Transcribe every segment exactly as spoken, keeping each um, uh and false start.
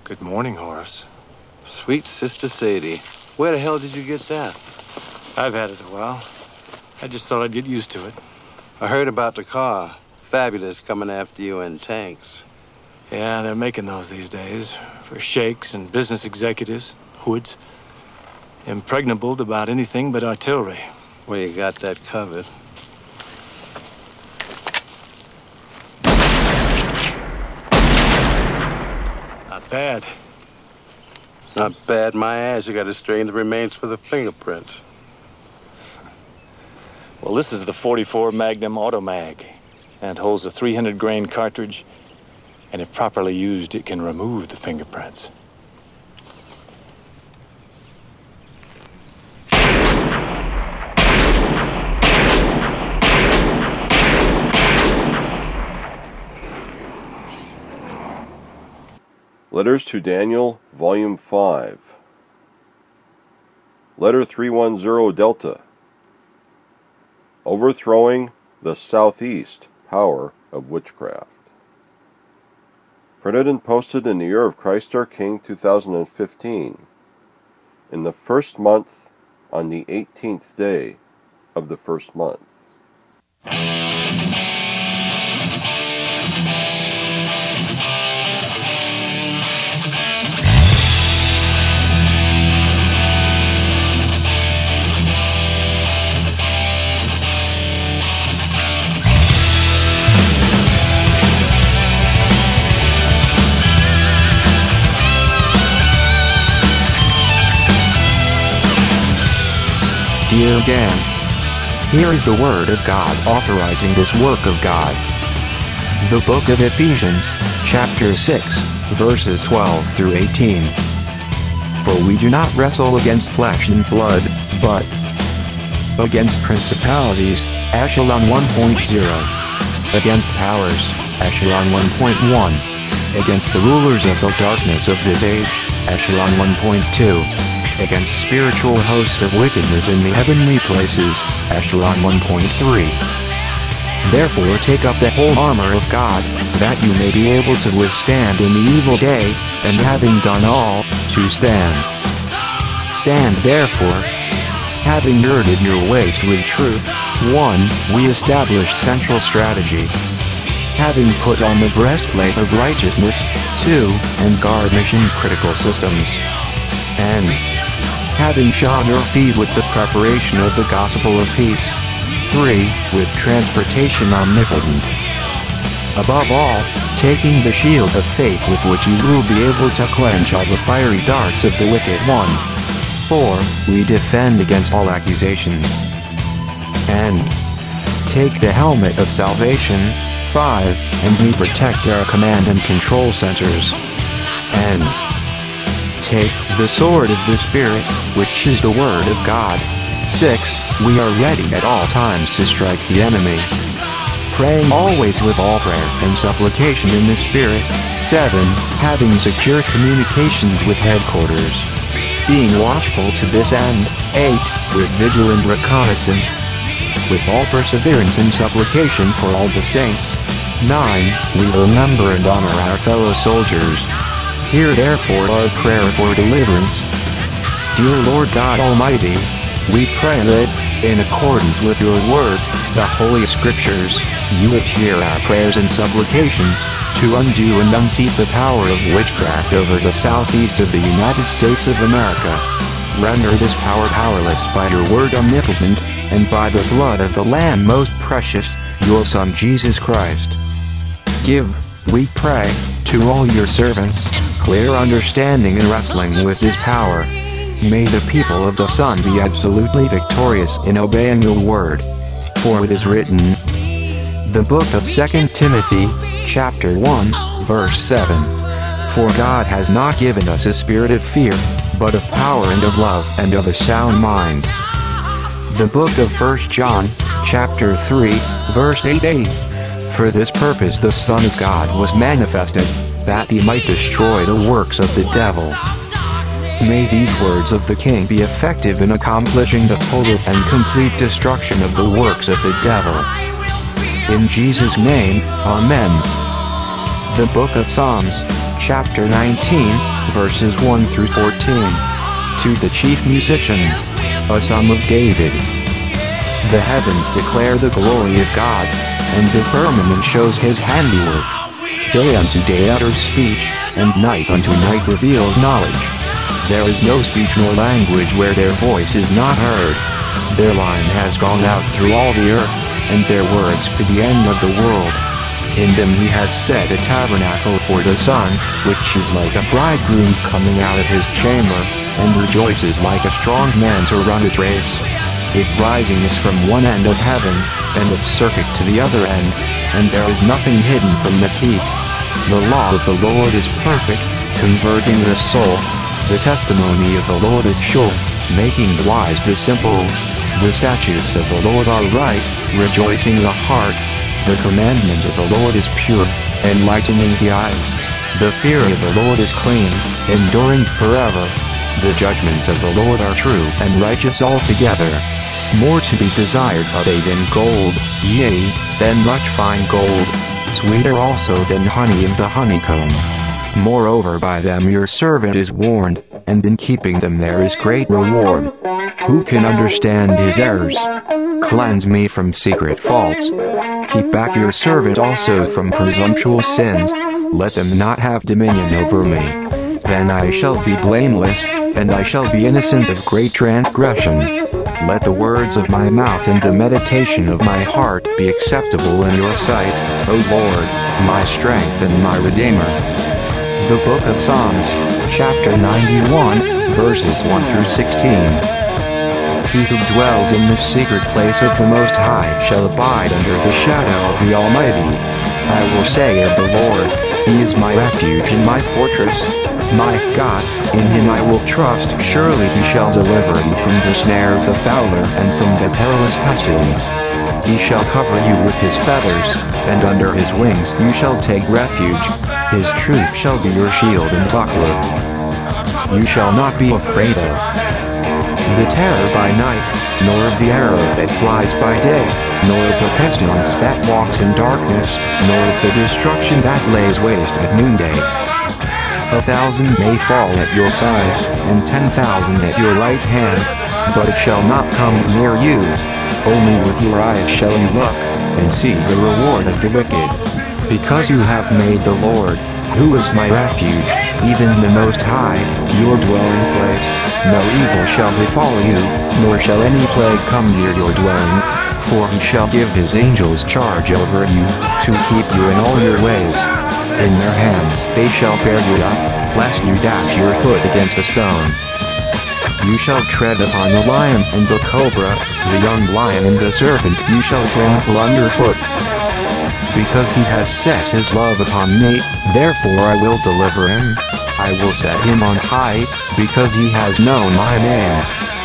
Good morning, Horace. Sweet Sister Sadie. Where the hell did you get that? I've had it a while. I just thought I'd get used to it. I heard about the car. Fabulous coming after you in tanks. Yeah, they're making those these days. For sheikhs and business executives, hoods. Impregnable to about anything but artillery. Well, you got that covered. Not bad. Not bad, my ass. You got to strain the remains for the fingerprints. Well, this is the forty-four Magnum Automag, and holds a three hundred grain cartridge, and if properly used, it can remove the fingerprints. Letters to Daniel, Volume five. Letter three one zero Delta. Overthrowing the Southeast Power of Witchcraft. Printed and posted in the year of Christ our King, two thousand fifteen, in the first month, on the eighteenth day of the first month. Dear Dan, here is the Word of God authorizing this work of God. The Book of Ephesians, chapter six, verses twelve through eighteen. For we do not wrestle against flesh and blood, but against principalities, Echelon one point oh, against powers, Echelon one point one, against the rulers of the darkness of this age, Echelon one point two, against spiritual hosts of wickedness in the heavenly places, Echelon one point three. Therefore take up the whole armor of God, that you may be able to withstand in the evil day, and having done all, to stand. Stand therefore, having girded your waist with truth. one. We establish central strategy. Having put on the breastplate of righteousness. two. And guard mission-critical systems. And having shod your feet with the preparation of the gospel of peace. three. With transportation omnipotent. Above all, taking the shield of faith with which you will be able to quench all the fiery darts of the wicked one. four. We defend against all accusations. And take the helmet of salvation. five. And we protect our command and control centers. And take the sword of the Spirit, which is the Word of God. six. We are ready at all times to strike the enemy, praying always with all prayer and supplication in the Spirit. seven. Having secure communications with headquarters, being watchful to this end. eight. With vigilant reconnaissance, with all perseverance and supplication for all the saints. nine. We remember and honor our fellow soldiers. Hear therefore our prayer for deliverance. Dear Lord God Almighty, we pray that, in accordance with your word, the Holy Scriptures, you would hear our prayers and supplications, to undo and unseat the power of witchcraft over the southeast of the United States of America. Render this power powerless by your word omnipotent, and by the blood of the Lamb most precious, your Son Jesus Christ. Give, we pray, to all your servants, clear understanding in wrestling with this power. May the people of the Son be absolutely victorious in obeying your word. For it is written, the book of Second Timothy, chapter one, verse seven. For God has not given us a spirit of fear, but of power and of love and of a sound mind. The book of First John, chapter three, verse eight. For this purpose the Son of God was manifested, that he might destroy the works of the devil. May these words of the King be effective in accomplishing the total and complete destruction of the works of the devil. In Jesus' name, Amen. The Book of Psalms, chapter nineteen, verses one through fourteen. To the chief musician, a psalm of David. The heavens declare the glory of God, and the firmament shows his handiwork. Day unto day utters speech, and night unto night reveals knowledge. There is no speech nor language where their voice is not heard. Their line has gone out through all the earth, and their words to the end of the world. In them he has set a tabernacle for the sun, which is like a bridegroom coming out of his chamber, and rejoices like a strong man to run its race. Its rising is from one end of heaven, and its circuit to the other end, and there is nothing hidden from its heat. The law of the Lord is perfect, converting the soul. The testimony of the Lord is sure, making wise the simple. The statutes of the Lord are right, rejoicing the heart. The commandment of the Lord is pure, enlightening the eyes. The fear of the Lord is clean, enduring forever. The judgments of the Lord are true and righteous altogether. More to be desired are they than gold, yea, than much fine gold. Sweeter also than honey in the honeycomb. Moreover by them your servant is warned, and in keeping them there is great reward. Who can understand his errors? Cleanse me from secret faults. Keep back your servant also from presumptuous sins. Let them not have dominion over me. Then I shall be blameless, and I shall be innocent of great transgression. Let the words of my mouth and the meditation of my heart be acceptable in your sight, O Lord, my strength and my Redeemer. The Book of Psalms, chapter ninety-one, verses one through sixteen. He who dwells in the secret place of the Most High shall abide under the shadow of the Almighty. I will say of the Lord, He is my refuge and my fortress. My God, in Him I will trust. Surely He shall deliver you from the snare of the fowler and from the perilous pestilence. He shall cover you with His feathers, and under His wings you shall take refuge. His truth shall be your shield and buckler. You shall not be afraid of the terror by night, nor of the arrow that flies by day, nor of the pestilence that walks in darkness, nor of the destruction that lays waste at noonday. A thousand may fall at your side, and ten thousand at your right hand, but it shall not come near you. Only with your eyes shall you look, and see the reward of the wicked. Because you have made the Lord, who is my refuge, even the Most High, your dwelling place, no evil shall befall you, nor shall any plague come near your dwelling. For He shall give His angels charge over you, to keep you in all your ways. In their hands they shall bear you up, lest you dash your foot against a stone. You shall tread upon the lion and the cobra, the young lion and the serpent you shall trample underfoot. Because He has set His love upon me, therefore I will deliver him. I will set him on high, because he has known my name.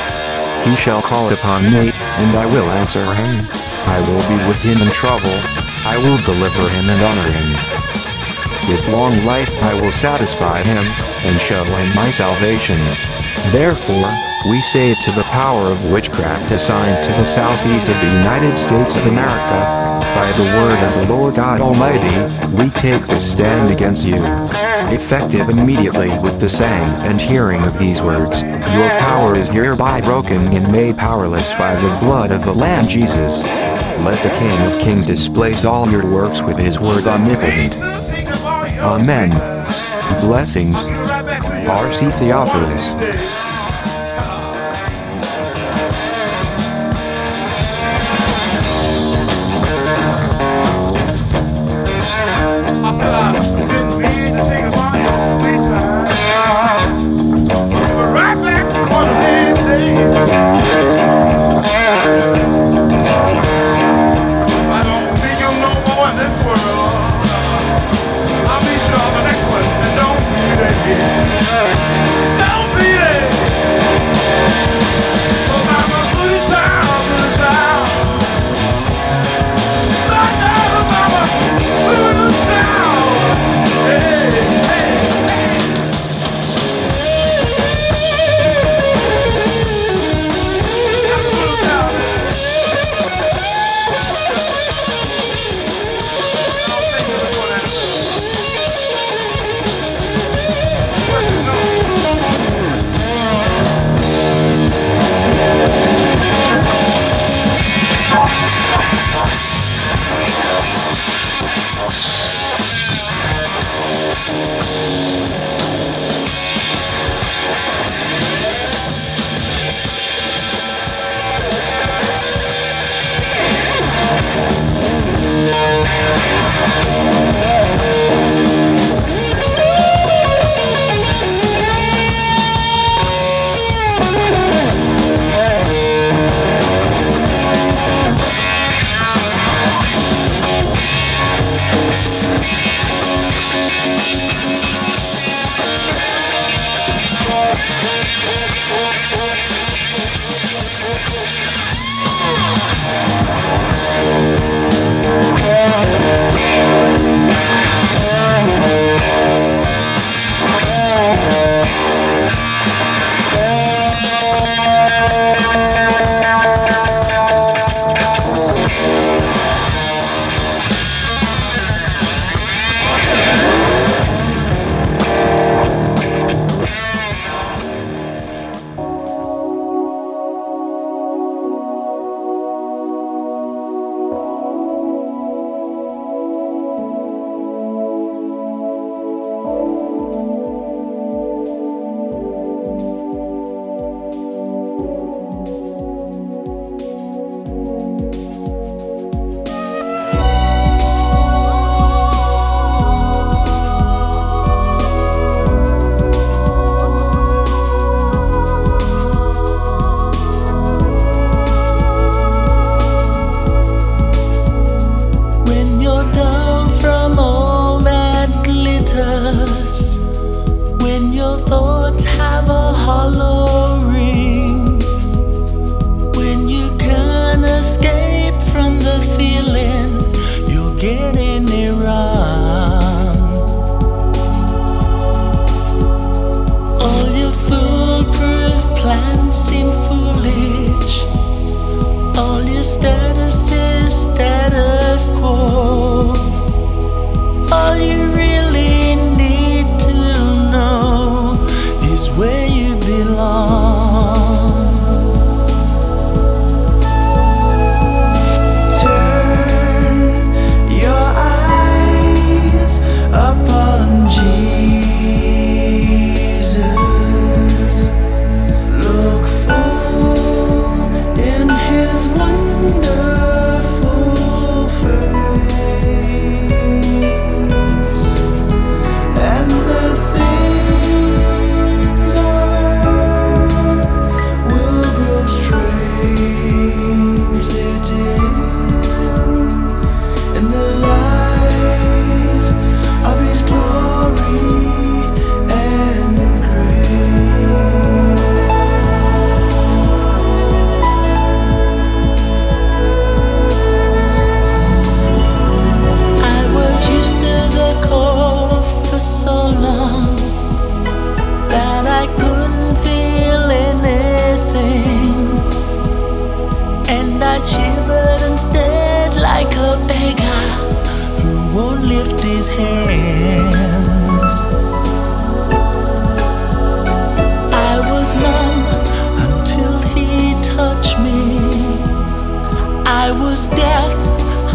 He shall call upon me, and I will answer him. I will be with him in trouble. I will deliver him and honor him. With long life I will satisfy him, and show him my salvation. Therefore, we say to the power of witchcraft assigned to the southeast of the United States of America, by the word of the Lord God Almighty, we take the stand against you. Effective immediately with the saying and hearing of these words, your power is hereby broken and made powerless by the blood of the Lamb Jesus. Let the King of Kings displace all your works with His word omnipotent. Amen. Blessings. R C Theophilus. I'll meet you on the next one, and don't be late. Don't be late.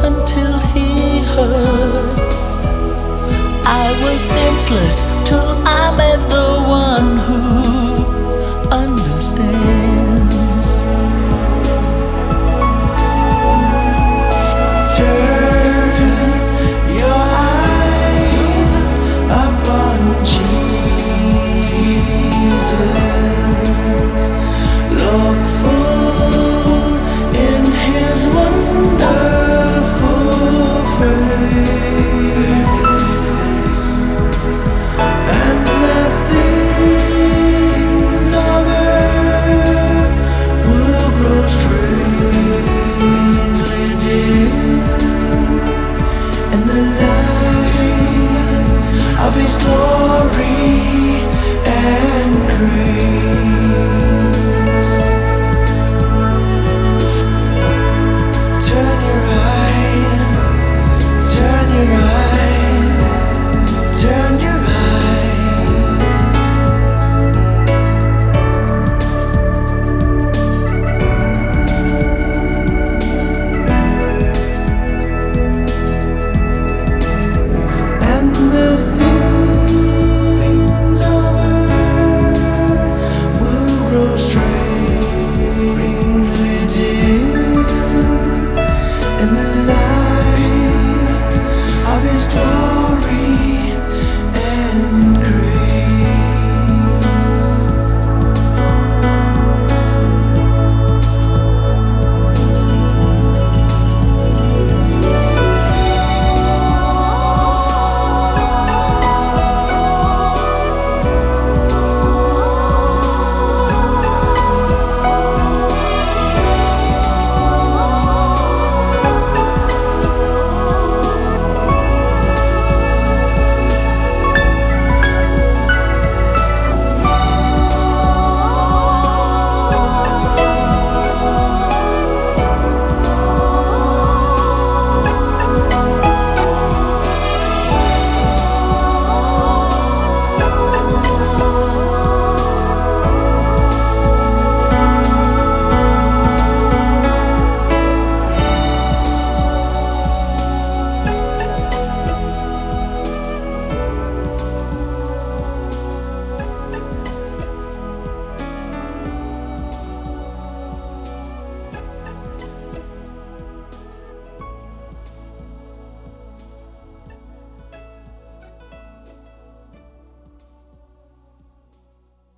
until he heard. I was senseless till I met